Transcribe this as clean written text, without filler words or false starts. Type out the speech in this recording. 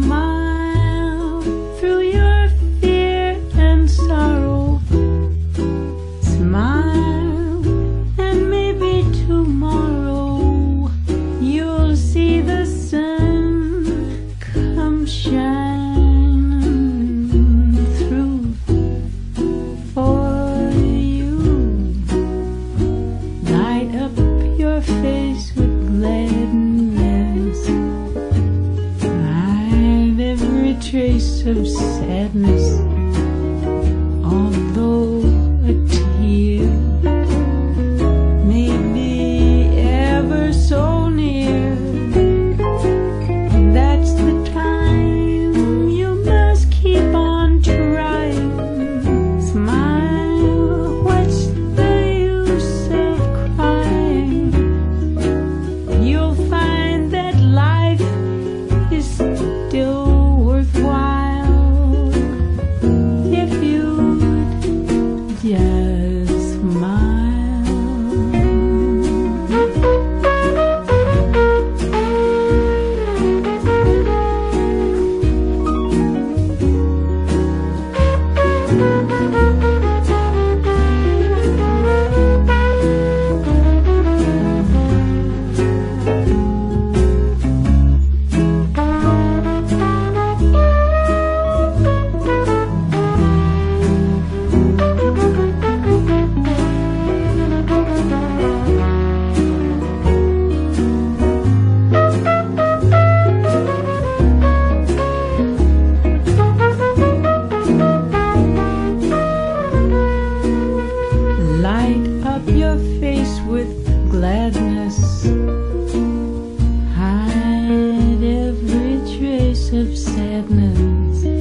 Smile through your fear and sorrow. Smile, and maybe tomorrow you'll see the sun come shining through for you. Light up your face with gladness. Hide every trace of sadness, although a tear may be ever so near. That's the time you must keep on trying. Smile, what's the use of crying? You'll find that life is still worthwhile if you'd just smile. Light up your face with gladness. Hide every trace of sadness.